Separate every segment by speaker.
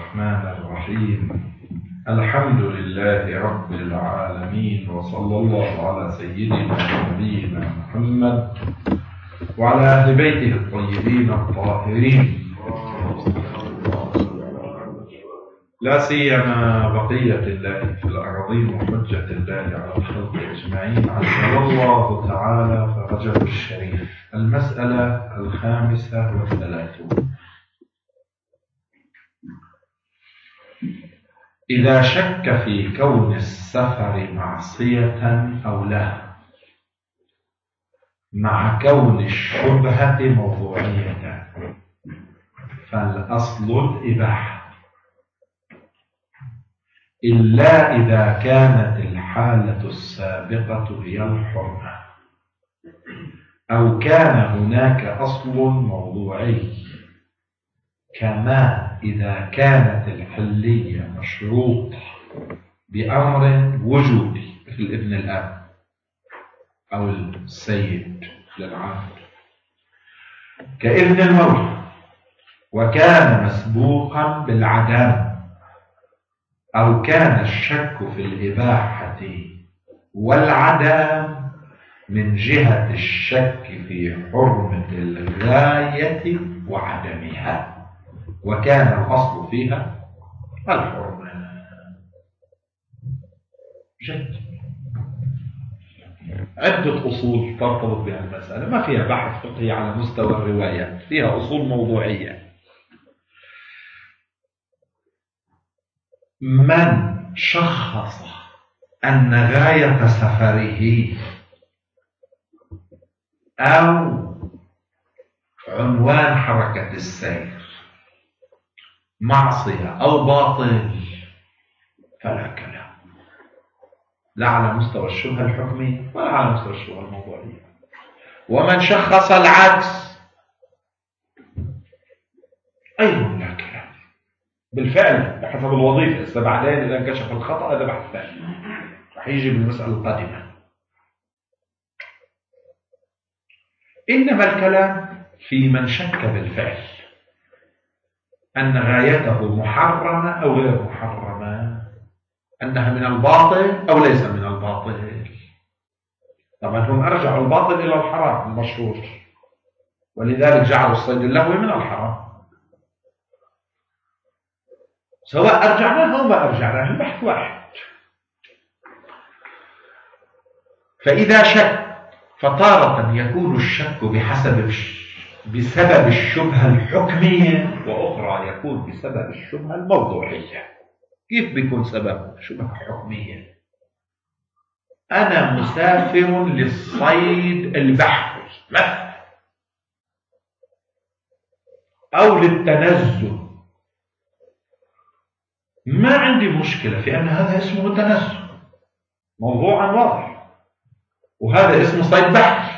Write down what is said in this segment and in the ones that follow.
Speaker 1: الرحمن الرحيم. الحمد لله رب العالمين، وصلى الله على سيدنا ونبينا محمد وعلى أهل بيته الطيبين الطاهرين، لا سيما بقية الله في الأرضين وحجة الله على الخلق أجمعين، عجل الله تعالى فرجه الشريف. المسألة 35. إذا شك في كون السفر معصية أو لا، مع كون الشبهة موضوعية، فالأصل الإباحة، إلا إذا كانت الحالة السابقة هي الحرمة، أو كان هناك أصل موضوعي، كما إذا كانت الحلية مشروطة بأمر وجودي مثل ابن الأب أو السيد للعامل، كإذن المولى، وكان مسبوقا بالعدم، أو كان الشك في الإباحة والعدم من جهة الشك في حرمة الغاية وعدمها، وكان الأصل فيها الحرمة. جد عدة أصول ترتبط بها المسألة، ما فيها بحث فقهي على مستوى الروايات، فيها أصول موضوعية. من شخص أن غاية سفره أو عنوان حركة السير معصية أو باطل فلا كلام، لا على مستوى الشبهة الحكمية ولا على مستوى الشبهة الموضوعية. ومن شخص العكس أيضا لا كلام، بالفعل بحسب الوظيفة. بعدين إذا انكشف الخطأ هذا بحث ثاني رح يجي بالمسألة القادمة. إنما الكلام في من شك بالفعل أن غايته محرمة أو غير محرمة، أنها من الباطل أو ليس من الباطل. طبعا هم أرجعوا الباطل إلى الحرام المشروط، ولذلك جعلوا الصيد اللهوي من الحرام. سواء أرجعناه أو ما أرجعناه البحث واحد. فإذا شك، فتارة يكون الشك بسبب الشبهة الحكمية، وأخرى يكون بسبب الشبهة الموضوعية. كيف بيكون سبب شبهة حكمية؟ أنا مسافر للصيد البحري مثلا، أو للتنزل، ما عندي مشكلة في أن هذا اسمه تنزل موضوعا واضح، وهذا اسمه صيد بحري،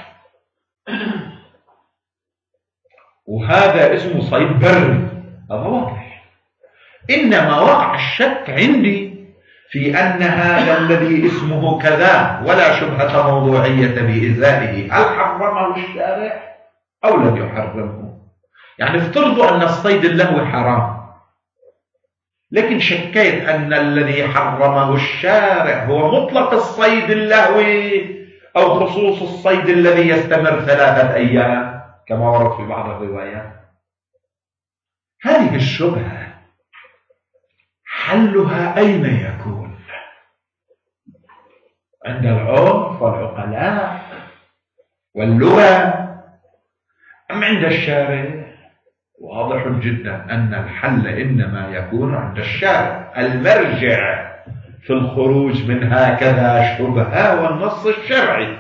Speaker 1: وهذا اسمه صيد بري، هذا واضح. إنما وقع الشك عندي في أن هذا الذي اسمه كذا ولا شبهة موضوعية بإزائه، هل حرمه الشارع أو لم يحرمه؟ يعني افترضوا أن الصيد اللهوي حرام، لكن شكيت أن الذي حرمه الشارع هو مطلق الصيد اللهوي أو خصوص الصيد الذي يستمر 3 أيام كما ورد في بعض الروايات. هذه الشبهة حلها أين يكون؟ عند العرف والعقلاء واللغة أم عند الشارع؟ واضح جدا أن الحل إنما يكون عند الشارع. المرجع في الخروج من هكذا شبهة والنص الشرعي،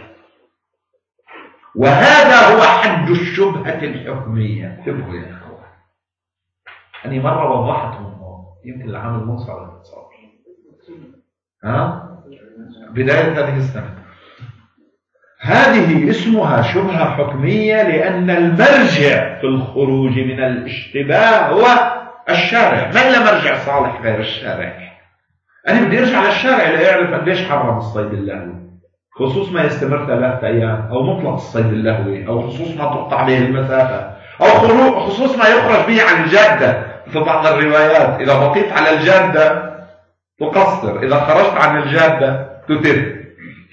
Speaker 1: وهذا هو حد الشبهة الحكمية. انتبهوا يا أخوان، أنا مرة وضحتهم يمكن العام المنصر المتصور بداية هذه السنة. هذه اسمها شبهة حكمية لأن المرجع في الخروج من الاشتباه هو الشارع. من لا مرجع صالح غير الشارع. أنا بدي أرجع للشارع لأعرف قديش حرم الصيد اللهوي، خصوص ما يستمر 3 أيام، أو مطلق الصيد اللهوي، أو خصوص ما تقطع به المسافة، أو خصوص ما يخرج به عن الجادة في بعض الروايات إذا بقيت على الجادة تقصر، إذا خرجت عن الجادة تتر.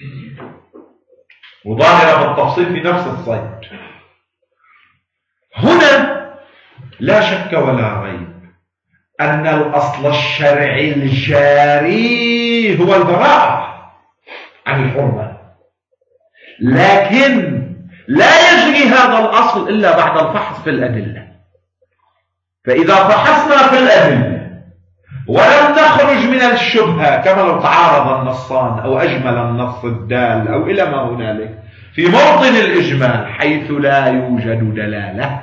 Speaker 1: وظاهرة بالتفصيل في نفس الصيد. هنا لا شك ولا ريب أن الأصل الشرعي الجاري هو البراءة عن الحرمة، لكن لا يجري هذا الأصل إلا بعد الفحص في الأدلة. فإذا فحصنا في الأدلة ولم نخرج من الشبهة كما لو تعارض النصان أو أجمل النص الدال أو إلى ما هنالك في موطن الإجمال حيث لا يوجد دلالة،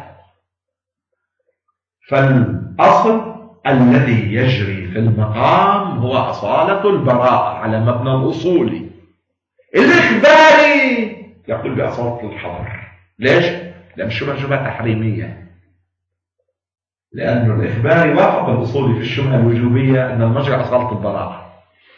Speaker 1: فالأصل الذي يجري في المقام هو أصالة البراءة على مبنى الأصول. الإخباري يقول بأصالة الحظر. ليش؟ لأن الشبهة شبهة تحريمية، لأن الإخباري وافق الأصولي في الشبهة الوجوبية أن المجرى أصالة البراءة،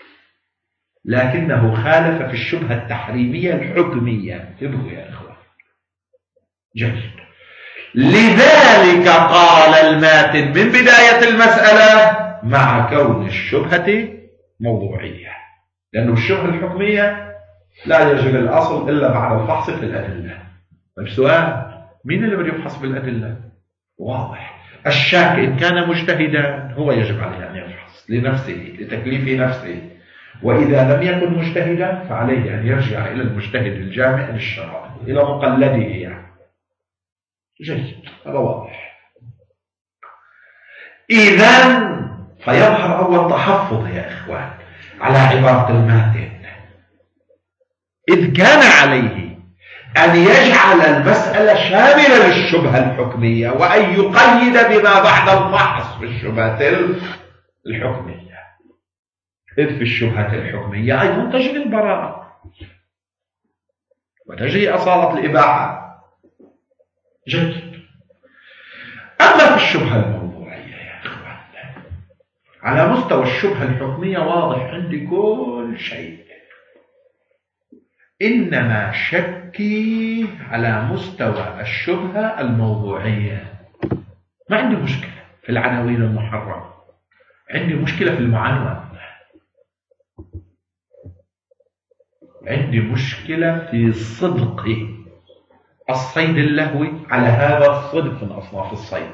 Speaker 1: لكنه خالف في الشبهة التحريمية الحكمية. انتبهوا يا إخوان. جيد. لذلك قال الماتن من بداية المسألة مع كون الشبهة موضوعية، لأنه الشبهة الحكمية لا يجري الأصل إلا بعد الفحص في الأدلة. طيب سؤال، مين اللي بده يفحص بالأدلة؟ واضح، الشاك إن كان مجتهدا هو يجب عليه أن يفحص لنفسه لتكليف نفسه، وإذا لم يكن مجتهدا فعليه أن يرجع إلى المجتهد الجامع للشرع، إلى مقلده يعني. جيد، هذا واضح. إذن فيظهر أول تحفظ يا إخوان على عبارة الماتن، إذ كان عليه أن يجعل المسألة شاملة للشبهة الحكمية وأن يقيد بما بعد الفحص في الشبهة الحكمية، إذ في الشبهة الحكمية أيضا تجري البراءة وتجري أصالة الإباحة. جيد. أما في الشبهة الموضوعية يا إخوان، على مستوى الشبهة الحكمية واضح عندي كل شيء، إنما شكي على مستوى الشبهة الموضوعية. ما عندي مشكلة في العناوين المحرمة، عندي مشكلة في المعنون، عندي مشكلة في صدق الصيد اللهوي على هذا الصنف من أصناف الصيد.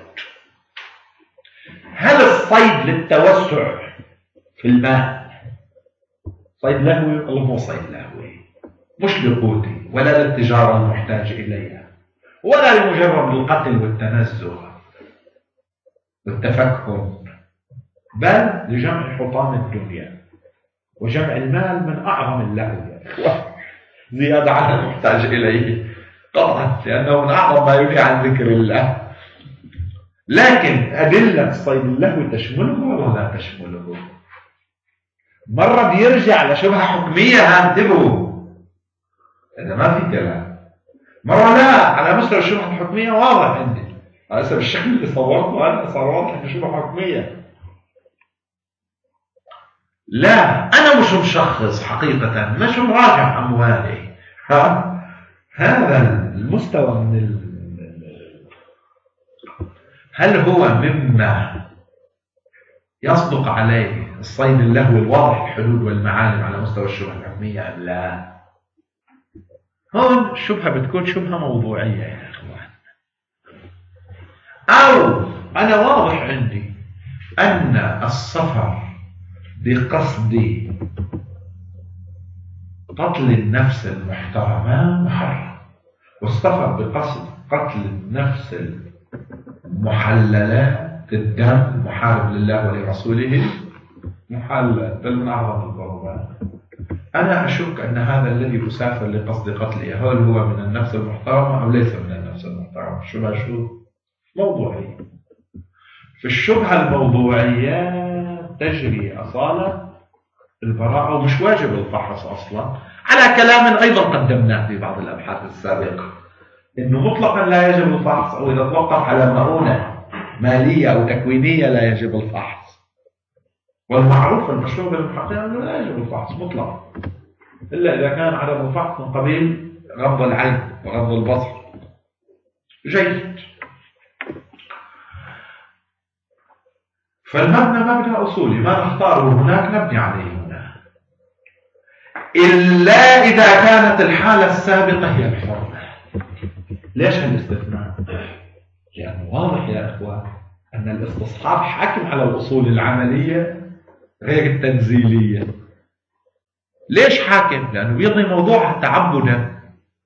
Speaker 1: هل الصيد للتوسع في الماء صيد لهوي ولا مو صيد لهوي؟ مش لقوتي ولا للتجارة المحتاج إليها ولا لمجرد القتل والتنزه والتفكر، بل لجمع حطام الدنيا وجمع المال من أعظم اللهو زيادة على المحتاج إليه قطعا، لأنه من أعظم ما ينهي عن ذكر الله. لكن أدلة صيد اللهو تشمله ولا لا تشمله؟ مرة بيرجع لشبهة حكمية، انتبهوا إذا ما في كلام. مرة لا، على مستوى الشبهة الحكمية واضح عندي، على حسب الشكل اللي صورته أنا صار واضح إنه شبهة حكمية. لا، أنا مش مشخص حقيقة، مش مراجع أموالي. هذا المستوى من هل هو مما يصدق عليه الصيد اللهوي الواضح الحدود والمعالم على مستوى الشبهة الحكمية أم لا؟ هون الشبهة بتكون شبهة موضوعية يا إخوان. أو أنا واضح عندي أن السفر بقصد قتل النفس المحترمة محرم، والسفر بقصد قتل النفس المحللة في الدم محارب لله ولرسوله محلل، بل من أعظم القربات. أنا أشك أن هذا الذي يسافر لقصد قتله هل هو من النفس المحترمة أو ليس من النفس المحترمة؟ الشبهة شو؟ موضوعية. في الشبهة الموضوعية تجري أصالة البراءة ومش واجب الفحص أصلا، على كلام أيضا قدمناه في بعض الأبحاث السابقة إنه مطلقا لا يجب الفحص، أو إذا توقف على مؤونة مالية أو تكوينية لا يجب الفحص. والمعروف المشهور بالمحققين أنه لا يجب الفحص مطلقا إلا إذا كان عدم الفحص من قبيل غض العين وغض البصر. جيد. فالمبنى مبنى أصولي، ما نختاره هناك نبني عليه هنا، إلا إذا كانت الحالة السابقة هي الحرمة. ليش هالاستثناء؟ لأنه واضح يا إخوان أن الاستصحاب حاكم على الأصول العملية غير التنزيلية. ليش حاكم؟ لأنه بيضي موضوعها تعبدا،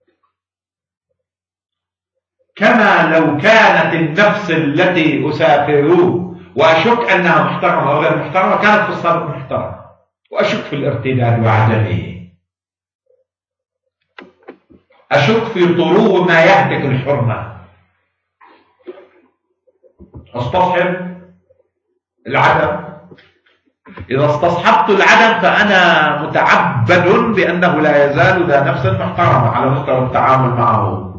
Speaker 1: كما لو كانت النفس التي أسافر وأشك أنها محترمة أو غير محترمة كانت في السابق محترمة، وأشك في الارتداد وعدمه، أشك في طلوع ما يهتك الحرمة، استصحب العدم. إذا استصحبت العدم فأنا متعبد بأنه لا يزال ذا نفس محترمة على مستوى التعامل معه،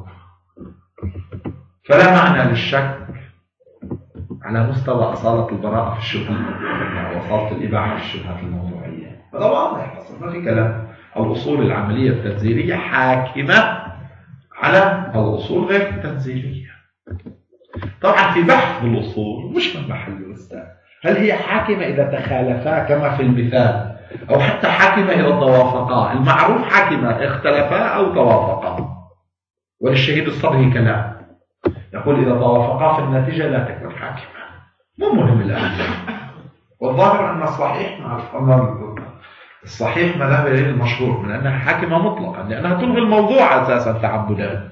Speaker 1: فلا معنى للشك على مستوى أصالة البراءة في الشبهة وأصالة الإباحة في الشبهات الموضوعية. هذا واضح أصلا ما في كلام. الأصول العملية التنزيلية حاكمة على الأصول غير التنزيلية. طبعا في بحث بالأصول مش من محل أستاذ، هل هي حاكمة إذا تخالفا كما في المثال، أو حتى حاكمة إذا توافقا؟ المعروف حاكمة اختلفا أو توافقا، وللشهيد الصبري كلام يقول إذا توافقا في النتيجة لا تكون حاكمة. مو مهم الآن، والظاهر أن الصحيح مع الصحيح مذهب المشهور من أنها حاكمة مطلقا، لأنها تلغي الموضوع أساسا تعبدا.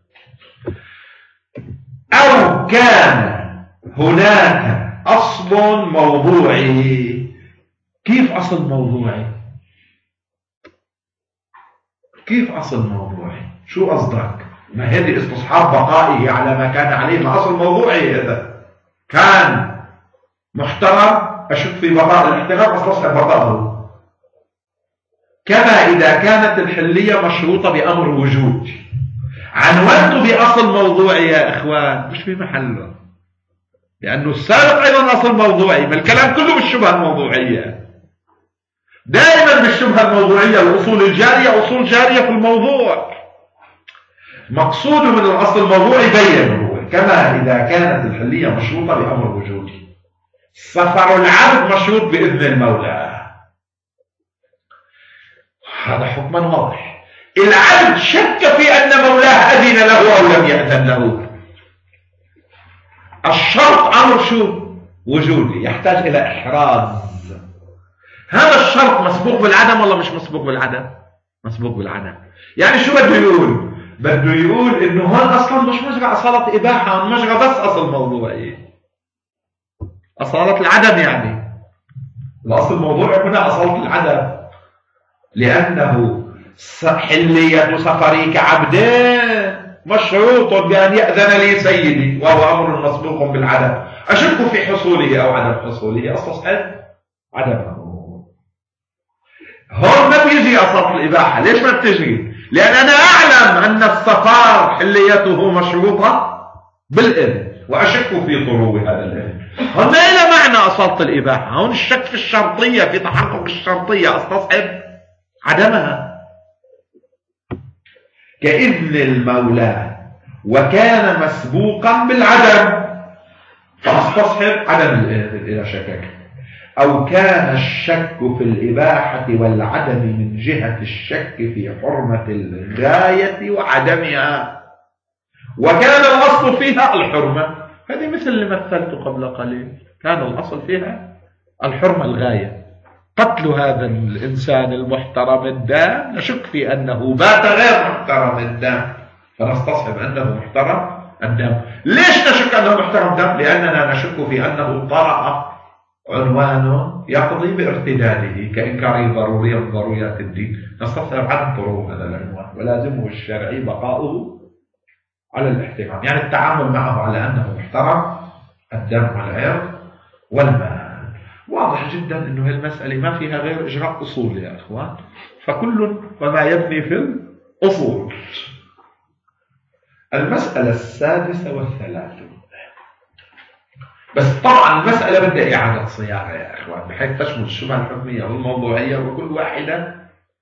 Speaker 1: أو كان هناك أصل موضوعي. كيف أصل موضوعي؟ كيف أصل موضوعي؟ شو قصدك؟ ما هذه استصحاب بقائه على ما كان عليه، ما أصل موضوعي إذا كان محترم أشك في بقاء الاحترام استصحب بقائه، كما إذا كانت الحلية مشروطة بأمر وجود. عنونت بأصل موضوعي يا إخوان مش في محله، لأنه السابق أيضا أصل موضوعي، ما الكلام كله بالشبهة الموضوعية. دائما بالشبهة الموضوعية الأصول الجارية أصول جارية في الموضوع، مقصود من الأصل الموضوعي بينه، كما إذا كانت الحلية مشروطة بأمر وجودي. سفر العبد مشروط بإذن المولى، هذا حكما واضح. العبد شك في أن مولاه أذن له أو لم يأذن له. الشرط أمر شو؟ وجودي، يحتاج إلى إحراز. هذا الشرط مسبوق بالعدم ولا مش مسبوق بالعدم؟ مسبوق بالعدم. يعني شو بده يقول؟ بده يقول إنه هون أصلا مش مجرى أصالة إباحة، هون مجرى بس أصل موضوعي، أصالة العدم. يعني الأصل الموضوعي هنا أصالة العدم، لأنه حلية سفري كعبدين مشروط بأن يأذن لي سيدي، وهو أمر مسبوق بالعدم. أشك في حصوله أو عدم حصوله، استصحب عدمه. هون ما بيجي أصل الإباحة. ليش ما بتجي؟ لأن أنا أعلم أن السفر حليته مشروطة بالإذن، وأشك في طلوع هذا الإذن. هون ما إلى معنى أصالة الإباحة، هون الشك في الشرطية، في تحقق الشرطية، استصحب عدمها. كإذن المولى وكان مسبوقا بالعدم فاستصحب عدم الإذن إذا شكك. أو كان الشك في الإباحة والعدم من جهة الشك في حرمة الغاية وعدمها، وكان الأصل فيها الحرمة. هذه مثل اللي مثلته قبل قليل، كان الأصل فيها الحرمة الغاية. قتل هذا الإنسان المحترم الدام نشك في أنه بات غير محترم الدام، فنستصحب أنه محترم الدم. ليش نشك أنه محترم الدم؟ لأننا نشك في أنه طرأ عنوان يقضي بارتداده كإنكار ضرورية من ضروريات الدين، نستصحب عدم طرور هذا العنوان، ولازمه الشرعي بقاؤه على الاحترام، يعني التعامل معه على أنه محترم الدم والعرض والمال. واضح جدا أنه المسألة ما فيها غير إجراء أصول يا أخوان، فكل وما يبني في الأصول. المسألة السادسة والثلاثون، بس طبعا المسألة بدها إعادة صياغة يا أخوان بحيث تشمل الشبهة الحكمية والموضوعية، وكل واحدة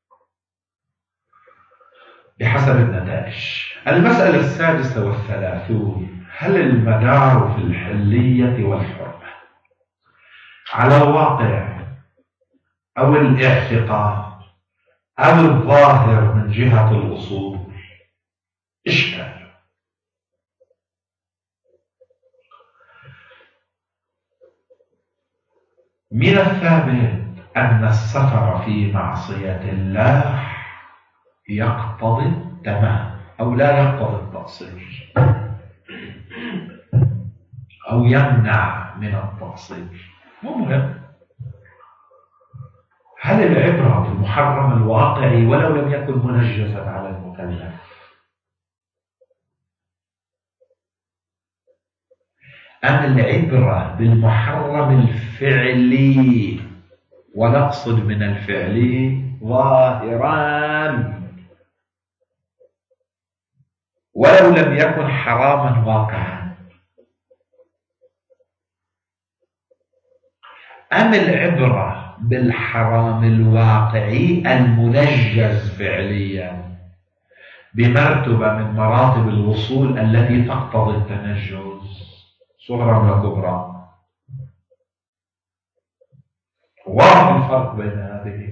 Speaker 1: بحسب النتائج. المسألة السادسة والثلاثون: هل المدار في الحلية والحرمة على الواقع أو الاعتقاد أو الظاهر من جهة الأصول إشكال. من الثابت أن السفر في معصية الله يقتضي التمام أو لا يقتضي التقصير أو يمنع من التقصير. مو مهم. هل العبرة بالمحرم الواقعي ولو لم يكن منجزا على المكلف، أم العبرة بالمحرم الفعلي ونقصد من الفعلي ظاهران ولو لم يكن حراما واقعا، أم العبرة بالحرام الواقعي المنجز فعليا بمرتبة من مراتب الوصول التي تقتضي التنجز صغرى وكبرى؟ واضح الفرق بين هذه.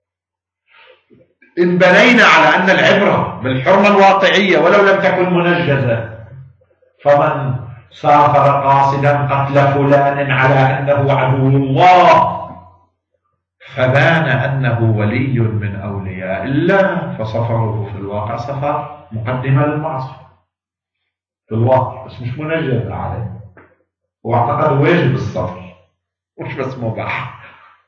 Speaker 1: إن بنينا على أن العبرة بالحرمة الواقعية ولو لم تكن منجزة، فمن سافر قاصدا قتل فلان على أنه عدو الله فبان أنه ولي من أولياء الله، فسفره في الواقع سفر مقدمة للمعصية في الواقع، بس مش منجز عليه، واعتقد واجب السفر مش بس مباح،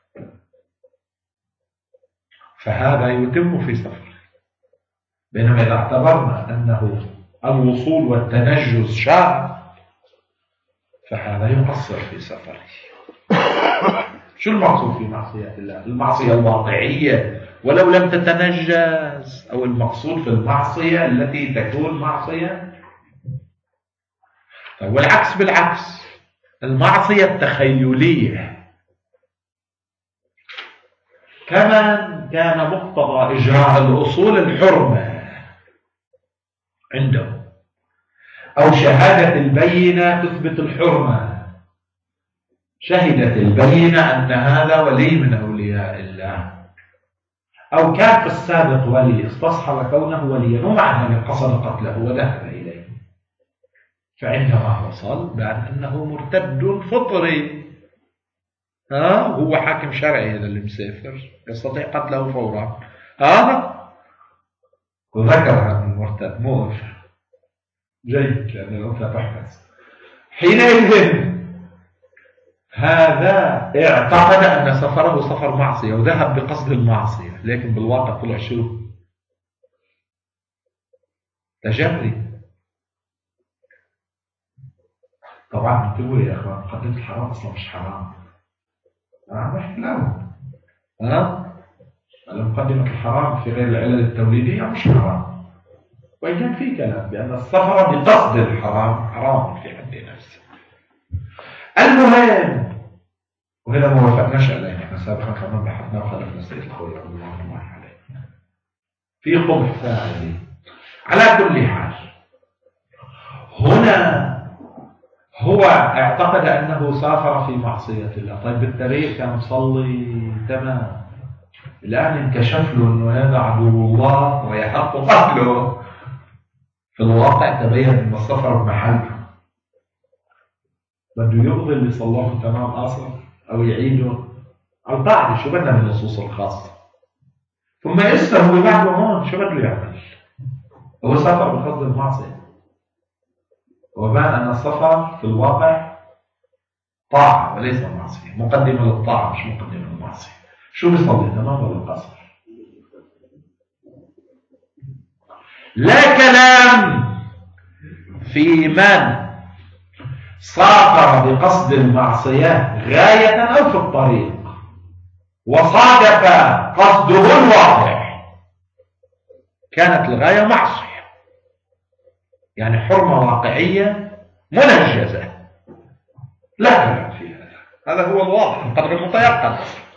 Speaker 1: فهذا يتم في سفر. بينما إذا اعتبرنا أنه الوصول والتنجز شاذ فهذا يقصر في سفره. شو المقصود في معصية الله؟ المعصية الواقعية ولو لم تتنجز، أو المقصود في المعصية التي تكون معصية؟ والعكس بالعكس، المعصية التخيلية كمان كان مقتضى إجراء الأصول الحرمة عنده، أو شهادة البينة تثبت الحرمة، شهدت البينة أن هذا ولي من أولياء الله، أو كان في السابق ولي استصحب كونه وليا ومع ذلك قصد قتله وذهب إليه، فعندما وصل بأن أنه مرتد فطري، هو حاكم شرعي هذا اللي مسافر يستطيع قتله فورا، هذا وذكر هذا المرتد موقف جيد لأن الأنثى تحدث. حينئذ هذا اعتقد أن سفره سفر معصية وذهب بقصد المعصية، لكن بالواقع طلع شو؟ تجري. طبعا انتبهوا يا أخوان، مقدمة الحرام أصلا مش حرام. نحن لا مقدمة الحرام في غير العلل التوليدية مش حرام، وإن كان في كلام بأن السفر بقصد الحرام حرام في حد نفسه. المهم، وهذا ما وافقناش عليه، احنا سابقا كمان بحثنا وخلفنا سيد الخوي رضي الله عليه في قبح فاعلي. على كل حال، هنا هو اعتقد أنه سافر في معصية الله. طيب بالتاريخ كان مصلي تمام، الآن انكشف له أنه هذا عدو الله ويحق قتله، في الواقع تبين أن السفر بمحله، بده يقضي اللي صلاه تمام أصلا أو يعيده على القاعدة. شو بدنا من النصوص الخاصة؟ ثم هو بعد هون شو بده يعمل؟ هو سافر بقصد المعصية، وبان أن السفر في الواقع طاعة وليس معصية، مقدمة للطاعة مش مقدمة للمعصية. شو بيصلي تمام ولا قصر؟ لا كلام في من سافر بقصد المعصية غاية أو في الطريق وصادف قصده الواقع، كانت الغاية معصية، يعني حرمة واقعية منجزة، لا كلام في هذا هو الواضح قدر المتيقن.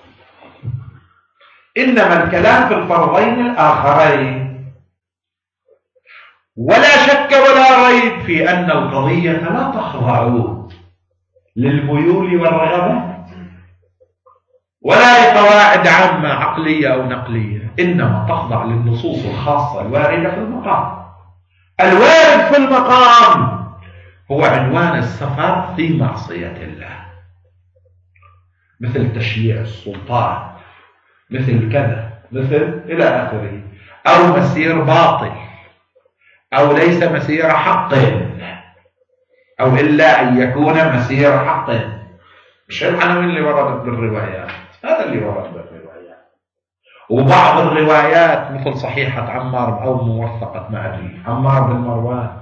Speaker 1: إنما الكلام في الفرضين الآخرين، ولا شك ولا ريب في أن القضية لا تخضع للميول والرغبات، ولا لقواعد عامة عقلية أو نقلية، إنما تخضع للنصوص الخاصة الواردة في المقام. الوارد في المقام هو عنوان السفر في معصية الله، مثل تشييع السلطان، مثل كذا، مثل إلى آخره، أو مسير باطل، أو ليس مسير حق، أو إلا أن يكون مسير حق. مش العناوين اللي وردت بالروايات، هذا اللي ورد بالروايات. وبعض الروايات مثل صحيحة عمار أو موثقة ما أدري عمار بن مروان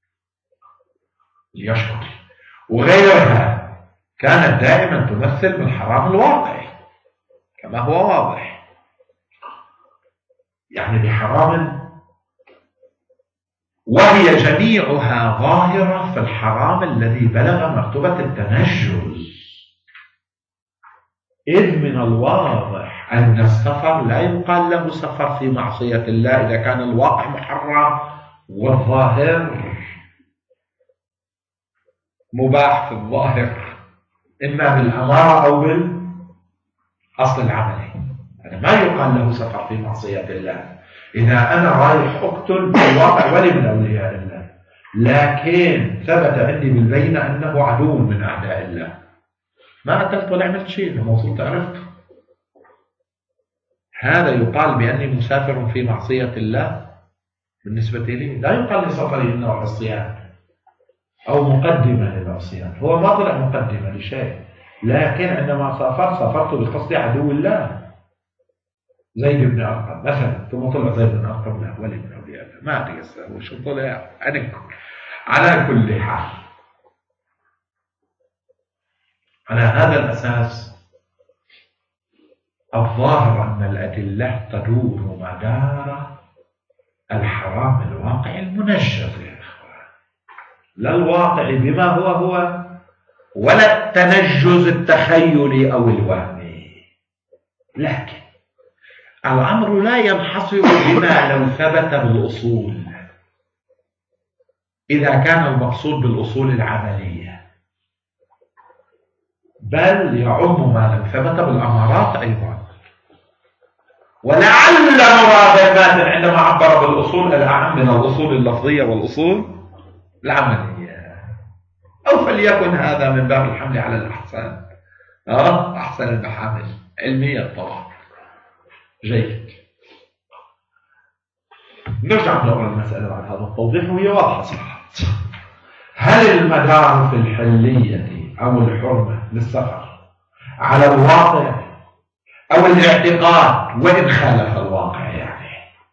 Speaker 1: اليشكري وغيرها، كانت دائما تمثل بالحرام الواقعي كما هو واضح، يعني بحرام، وهي جميعها ظاهرة في الحرام الذي بلغ مرتبة التنجز. إذ من الواضح أن السفر لا يقال له سفر في معصية الله إذا كان الواقع محرم والظاهر مباح في الظاهر، إما بالأمارة أو بالأصل العملي. هذا ما يقال له سفر في معصية الله. إذا أنا رايح أقتل بالواقع ولي من أولياء الله، لكن ثبت عندي بالبينة أنه عدو من أعداء الله، ما قتلت ولا عملت شيء، لما وصلت عرفت، هذا يقال بأني مسافر في معصية الله. بالنسبة لي لا يقال لسفري إنه عصيان أو مقدمة للعصيان، هو ما طلع مقدمة لشيء، لكن عندما سافرت بقصد عدو الله، زيد بن أرقم مثلا، ثم طلع زيد بن أرقم له ولي من أولياء الله، ما أدري وشو طلع. على كل حال، على هذا الأساس الظاهر أن الأدلة تدور مدار الحرام الواقع المنجز يا إخوان، لا الواقع بما هو ولا التنجز التخيلي أو الوهمي. لكن الأمر لا ينحصر بما لو ثبت بالأصول، إذا كان المقصود بالأصول العملية، بل يعم ما لو ثبت بالأمارات أيضا. ولعل مرادفات عندما عبر بالأصول الأعم من الأصول اللفظية والأصول العملية، أو فليكن هذا من باب الحمل على الأحسان، أحسن المحامل علميا طبعا. جيد، نرجع نقرأ المسألة بعد هذا التوضيح وهي واضحة صراحة. هل المدار في الحلية أو الحرمة للسفر على الواقع أو الاعتقاد وإن خالف الواقع يعني،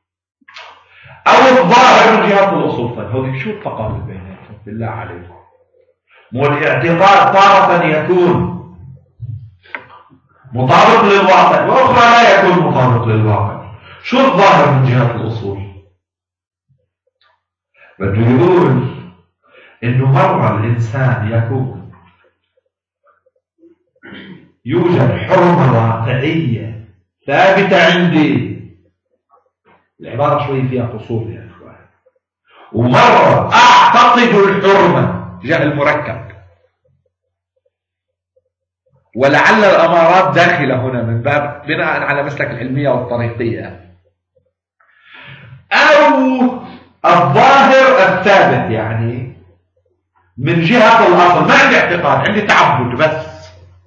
Speaker 1: أو الظاهر من جهة الأصول؟ طيب هذه شو التقابل بيناتهم بالله عليكم؟ مو الاعتقاد تارة يكون مطابق للواقع وأخرى لا يكون مطابق للواقع. شو الظاهر من جهة الأصول؟ بده يقول إنه مرة الإنسان يكون يوجد حرمة واقعية ثابتة عندي، العبارة شوي فيها قصور يا إخوان، ومرة أعتقد الحرمة جهل مركب، ولعل الأمارات داخلة هنا من باب بناء على مسلك العلمية والطريقية، أو الظاهر الثابت يعني من جهة الأصل، ما عندي اعتقاد، عندي تعبد بس.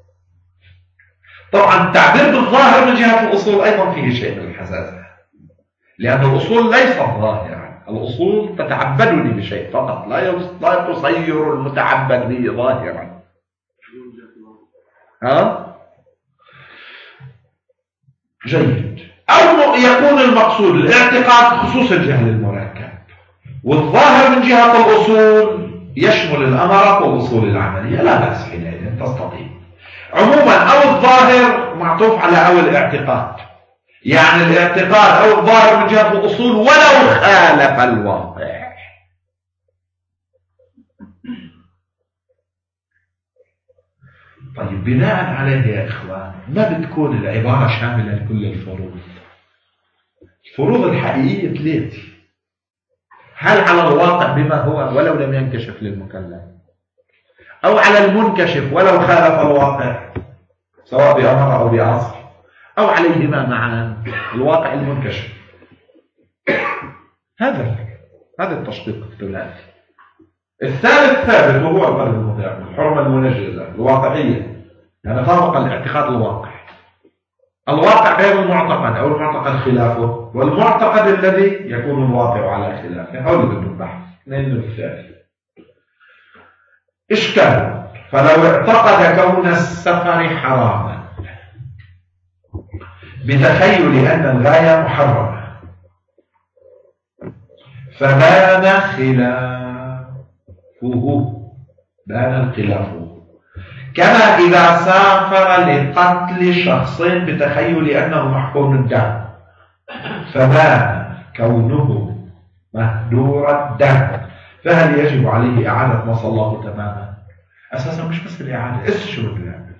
Speaker 1: طبعا التعبير بالظاهر من جهة الأصول أيضا فيه شيء من الحساسة، لأن الأصول ليست ظاهرة، الأصول تتعبدني بشيء فقط، لا تصير المتعبد به ظاهرا. جيد. أو يكون المقصود الاعتقاد خصوص الجهل المركب، والظاهر من جهة الأصول يشمل الأمارات والأصول العملية، لا بأس حينئذ تستطيع. عموما أو الظاهر معطوف على أو الاعتقاد، يعني الاعتقاد أو الظاهر من جهة الأصول ولو خالف الواقع. طيب بناء عليه يا إخوان ما بتكون العبارة شاملة لكل الفروض؟ الفروض الحقيقية ثلاثة: هل على الواقع بما هو ولو لم ينكشف للمكلف، أو على المنكشف ولو خالف الواقع، سواء بأمر أو بعصر أو عليهما معا، الواقع المنكشف. هذا التشقيق الثلاثي. الثالث ثابت وهو الفرد المتعمد، الحرمة المنجزة الواقعية، يعني طابق الاعتقاد الواقع غير المعتقد أو المعتقد خلافه، والمعتقد الذي يكون الواقع على خلافه. حول بدون البحث. اثنين الثالث. إشكال: فلو اعتقد كون السفر حراما بتخيل أن الغاية محرمة فبان الخلاف، كما إذا سافر لقتل شخص بتخيل أنه محكوم الدم فبان كونه مهدور الدم، فهل يجب عليه إعادة ما صلاه تماما؟ أساسا مش بس الإعادة، الشروط الإعادة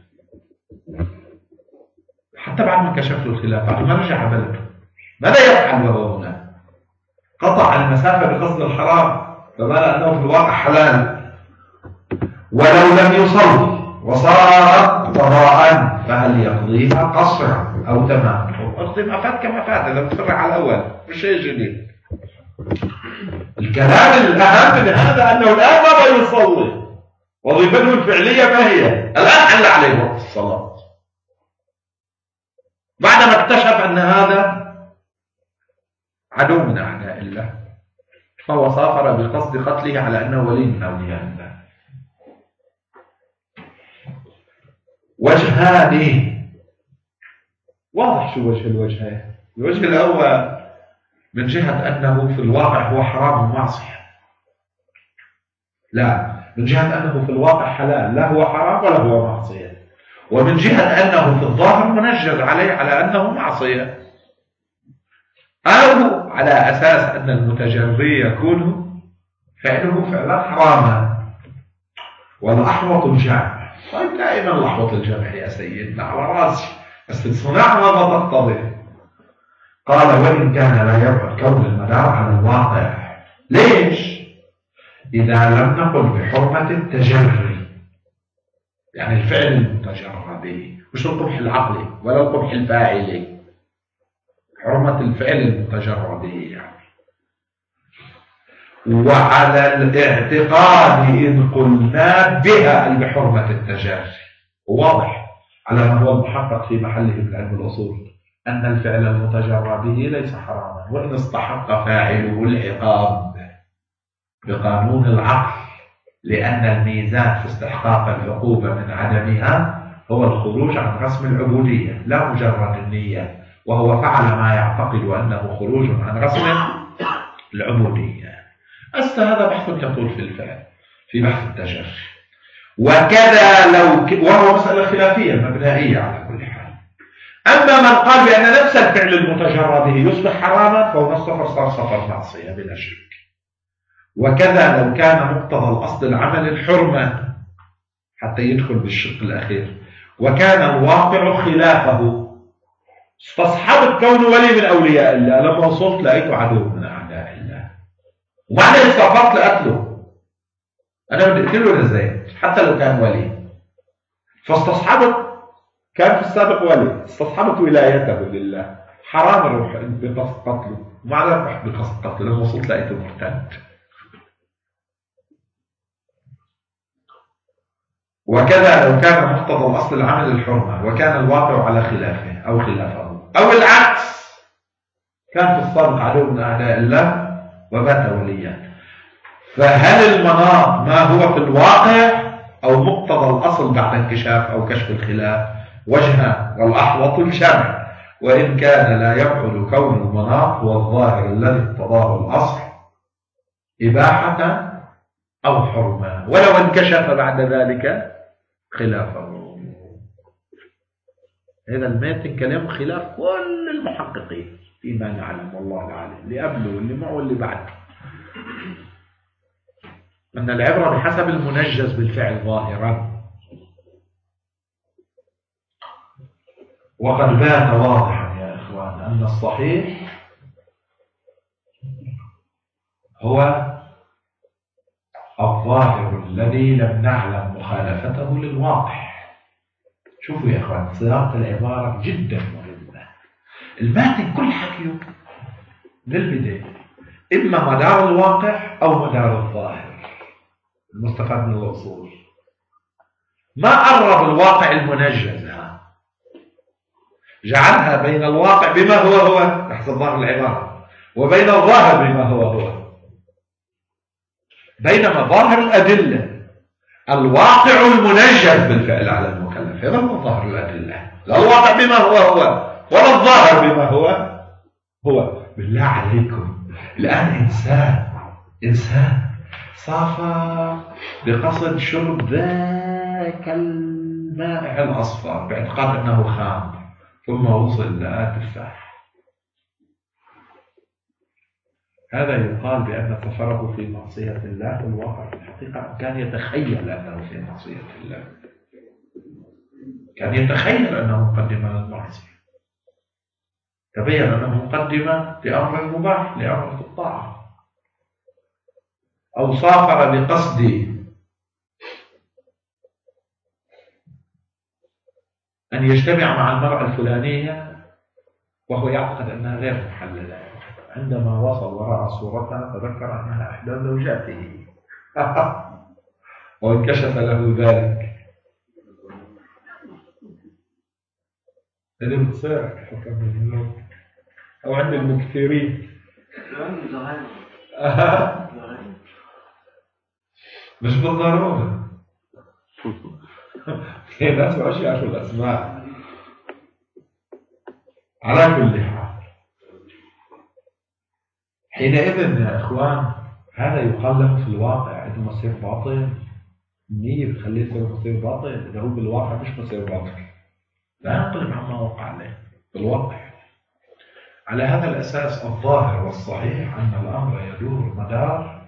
Speaker 1: حتى بعد ما كشف له الخلاف، بعد ما رجع بلده ماذا يفعل وهو هنا؟ قطع المسافة بقصد الحرام فبان أنه في الواقع حلال، ولو لم يصل وصارت قضاء فهل يقضيها قصرا أو تماما؟ اقضي ما فات كما فات، إذا بتفرع على الأول مش شيء جديد. الكلام الأهم من هذا أنه الآن ما يصلي، وظيفته الفعلية ما هي؟ الآن حل عليه وقت الصلاة بعدما اكتشف أن هذا عدو من أعداء الله، فهو سافر بقصد قتله على أنه ولي من أولياء الله. وجهان واضح. شو وجه الوجهين؟ الوجه الأول من جهة أنه في الواقع هو حرام ومعصية، لا، من جهة أنه في الواقع حلال، لا هو حرام ولا هو معصية، ومن جهة أنه في الظاهر منجز عليه على أنه معصية، أو على أساس أن المتجري يكون فعله فعلا حراما. والأحوط الجمع. طيب دائما الأحوط الجمع يا سيدنا على راسي، بس الصناعة ماذا تقتضي؟ قال: وإن كان لا يبعد كون المدار على الواقع. ليش؟ إذا لم نقل بحرمة التجري، يعني الفعل المتجرد، مش القبح العقلي ولا القبح الفاعلي، حرمة الفعل المتجرد يعني. وعلى الاعتقاد إن قلنا بها بحرمة التجري، واضح على ما هو المحقق في محله من علم الأصول أن الفعل المتجرد به ليس حراما، وإن استحق فاعله العقاب بقانون العقل، لأن الميزان في استحقاق العقوبة من عدمها هو الخروج عن رسم العبودية لا مجرد النية، وهو فعل ما يعتقد أنه خروج عن رسم العبودية. هذا بحث يطول في الفعل في بحث التجري. وكذا وهو مسألة خلافية مبنائية على كل حال. أما من قال بأن نفس الفعل المتجرد يصبح حراما فهو السفر صار سفر معصية بلا شك. وكذا لو كان مقتضى الأصل العمل الحرمة حتى يدخل بالشق الأخير، وكان الواقع خلافه، استصحبت كون ولي من أولياء الله، لما وصلت لقيته عدو من أعداء الله ومعنى استغفرت لقتله، أنا بدي أقتله لزيد حتى لو كان ولي، فاستصحبت، كان في السابق ولي، استصحبت ولايته لله، حرام الروح بقصد قتله، ومع ذلك بقصد قتله لما وصلت لقيته مرتد. وكذا لو كان مقتضى الأصل العمل الحرمة وكان الواقع على خلافه أو خلافه، أو العكس، كان في السابق عدو من أعداء الله وبات وليا، فهل المناط ما هو في الواقع أو مقتضى الأصل بعد انكشاف أو كشف الخلاف؟ وجهان، والأحوط الجمع، وإن كان لا يبعد كون المناط هو الظاهر الذي اقتضاه الأصل إباحة أو حرمة، ولو انكشف بعد ذلك خلافه. هذا الماتن كلام خلاف كل المحققين فيما نعلم، والله العالم، اللي قبله واللي معه واللي بعده، أن العبرة بحسب المنجز بالفعل ظاهرا. وقد بات واضحا يا إخوان أن الصحيح هو الظاهر الذي لم نعلم مخالفته للواقع. شوفوا يا اخوان، صياغة العبارة جدا مهمة. الماتن كل حكيه من البداية إما مدار الواقع أو مدار الظاهر المستفاد من الأصول. ما قرب الواقع المنجز، جعلها بين الواقع بما هو تحت ظاهر العبارة وبين الظاهر بما هو. بينما ظاهر الأدلة الواقع المنجز بالفعل على المكلف، هذا هو ظاهر الأدلة، لا الواقع بما هو ولا الظاهر بما هو. بالله عليكم، الآن إنسان صافى بقصد شرب ذاك المائع الأصفر باعتقاد أنه خام، ثم وصل لآت تفاح. هذا يقال بأن سفره في معصية الله، والواقع في الحقيقة كان يتخيل أنه في معصية الله، كان يتخيل أنه مقدمة للمعصية، تبين أنه مقدمة لأمر مباح، لأمر في الطاعة. أو سافر بقصد أن يجتمع مع المرأة الفلانية وهو يعتقد أنها غير محللة، عندما وصل ورأى صورتها تذكر أنها إحدى زوجاته وانكشف له ذلك. هذه بتصير أو عند المكثرين مش بالضرورة في ناس ما يعرفوا الأسماء. على كل حال، حينئذ يا إخوان هذا يقلب في الواقع إنه مصير باطل، منير خليه مصير باطل إذا هو بالواقع مش مصير باطل، لا ينقلب عما وقع عليه بالواقع. على هذا الأساس الظاهر والصحيح أن الأمر يدور مدار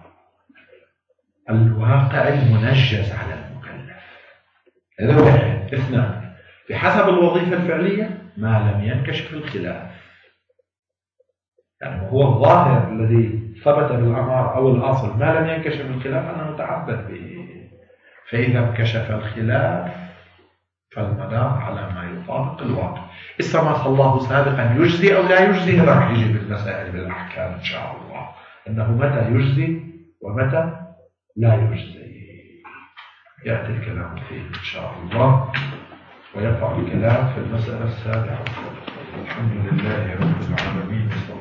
Speaker 1: الواقع المنجز على المكلف. هذا واحد. اثنان، بحسب الوظيفة الفعلية ما لم ينكشف الخلاف، يعني هو الظاهر الذي ثبت بالأمر أو الأصل ما لم ينكشف الخلاف أنه متعبد به، فإذا انكشف الخلاف فالمدار على ما يطابق الواقع. استمع الله سابقا يجزي أو لا يجزي، راح يجي بالمسائل بالأحكام إن شاء الله أنه متى يجزي ومتى لا يجزي، يأتي الكلام فيه إن شاء الله، ويقع الكلام في المسألة السابعة. الحمد لله رب العالمين.